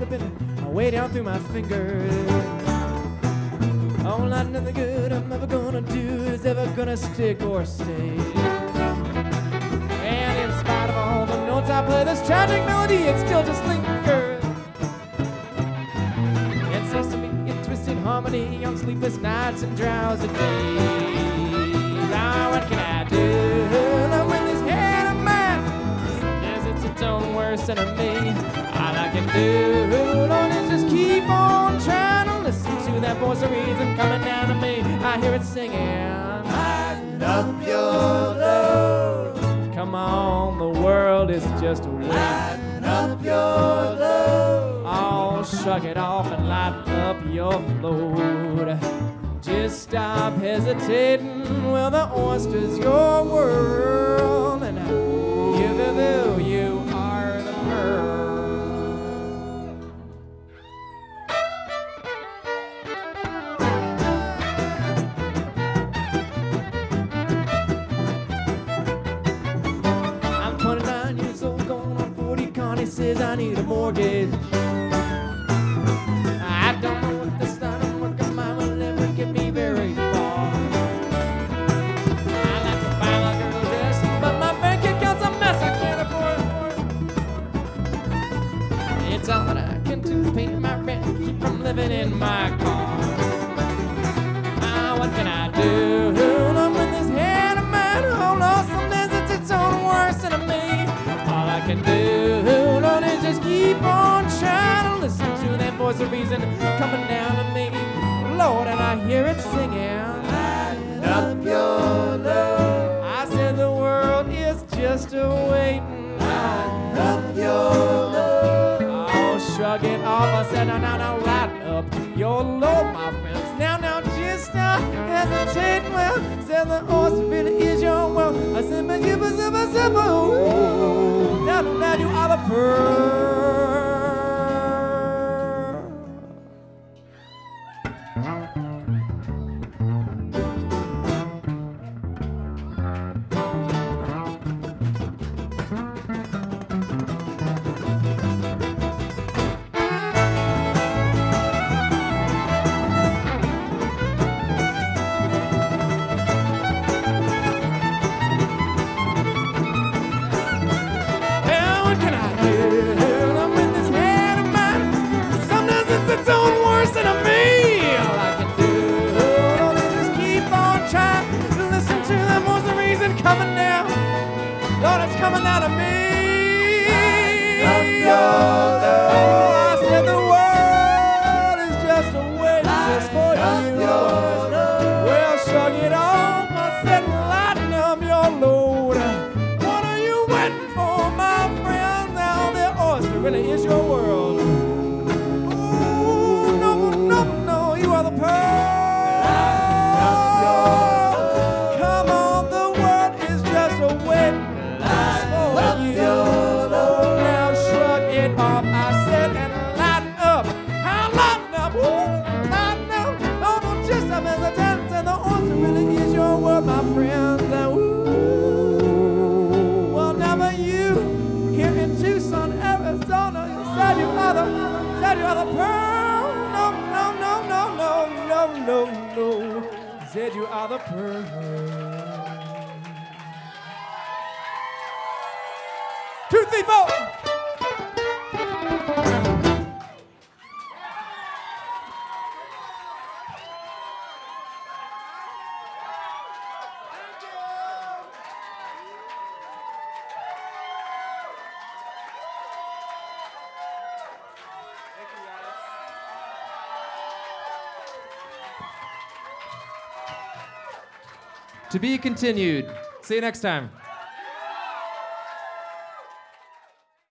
slipping way down through my fingers. Oh, not nothing good I'm ever gonna do is ever gonna stick or stay. And in spite of all the notes I play, this tragic melody, it still just lingers. It seems to me in twisted harmony on sleepless nights and drowsy days. Now what can I do? Love when this head of mine says it's its own worst enemy. All I can do, Lord, is just keep on trying to listen to that voice of reason coming down to me. I hear it singing, lighten up your load. Come on, the world is just a wait. Lighten up your load. Oh, shrug it off and lighten up your load. Just stop hesitating. Well, the oyster's your world, and you are the pearl. I'm 29 years old, going on 40. Connie says I need a mortgage. I don't know what this line of work of mine will ever get me very far. I like to buy a girl dress, but my bank account's a mess. I can't afford it. It's all that I can do to pay my rent, keep from living in my car. What can I do? Lord, with this head of mine, oh Lord, some days it's its own worst enemy. All I can do, Lord, is just keep on trying to listen to that voice of reason coming down to me, Lord, and I hear it singing, lighten up your load. I said the world is just a waiting, lighten up your load. Oh, shrug it off. I said, no, lighten up your load, my friends. Now, just stop hesitating. Well, said the oyster really is your world. I said, but you was a simple. Now you are the pearl. Coming down, Lord, it's coming out of me. I said the world is just a wait just for you. Well, shrug it off. I said, lighten up your load. What are you waiting for, my friend? Now the oyster really is your world. Ooh, no, you are the pearl. My friends, well, never you here in Tucson, Arizona. You said you are the pearl. No. You said you are the pearl. 2, 3, 4. To be continued. See you next time.